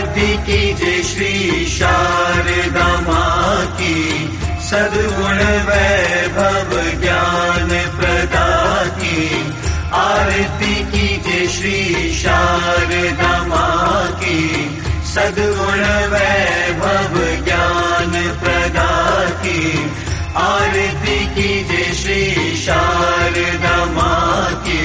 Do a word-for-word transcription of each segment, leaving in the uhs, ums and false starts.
आरती कीजिए श्री शारदा माँ की, सद्गुण वैभव ज्ञान प्रदाकी। आरती कीजिए श्री शारदा माँ की, सद्गुण वैभव ज्ञान प्रदाकी। आरती कीजिए श्री शारदा माँ की।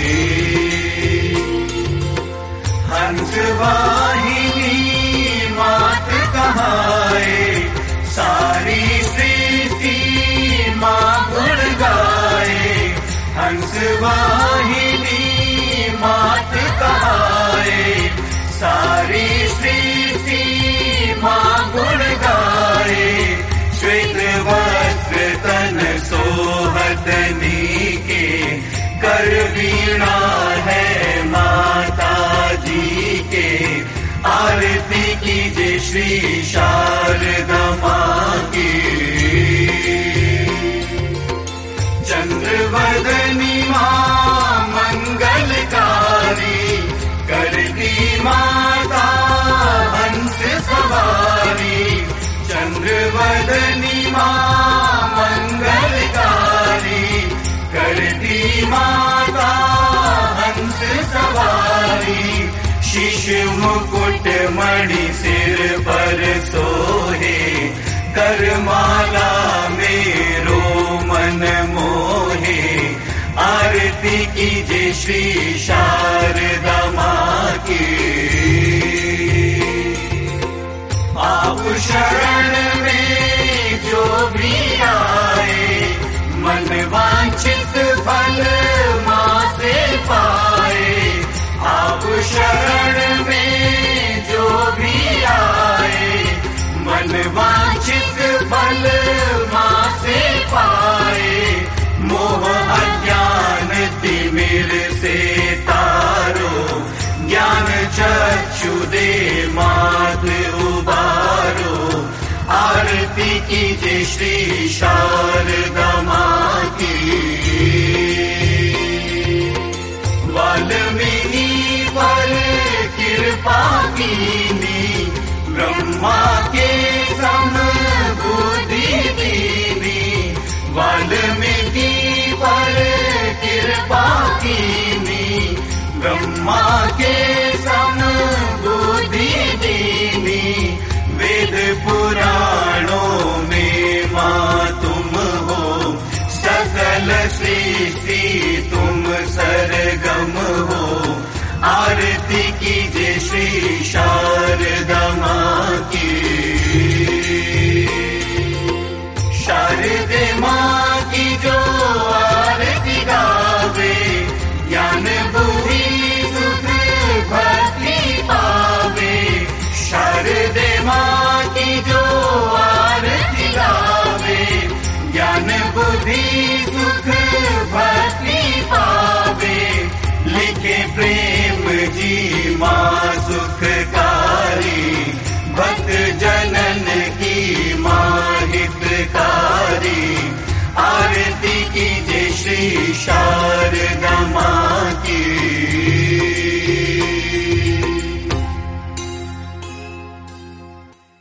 हंस वाहिनी मात कहाए, सारी सृष्टि माँ गुण गाए। हंस वाहिनी मात कहाए, सारी सृष्टि माँ गुण गाए। श्वेत वस्त्र तन सोहतनी के, कर वीणा है माता जी के। आरती कीजिए श्री शारदा माँ की। चंद्रवदनी माँ मंगलकारी, करती माता हंस सवारी। चंद्रवदनी माँ मंगलकारी, करती माता हंस सवारी। शीश मुकुट मणि सिर पर सोहे, करमाला मेरो मन मोहे। आरती कीजिए श्री शारदा माँ की। आप शरण में जो भी आए, मन वांछित फल माँ से पाए। आप शरण में जो भी आए, मन वांछित फल माँ से पाए। मोह अज्ञान तिमिर से तारो, ज्ञान चक्षु दे मात उबारो। आरती कीजिए श्री शारदा माँ की। वाल्मीकि पर कृपा कीनी, ब्रह्मा के सम बुद्धि दीनी। वाल्मीकि पर कृपा कीनी, ब्रह्मा के सम बुद्धि दीनी। वेद पुराणों में माँ तुम हो, सकल सृष्टि तुम सरगम हो। आरती कीजिए श्री शारदा माँ की। शारदे माँ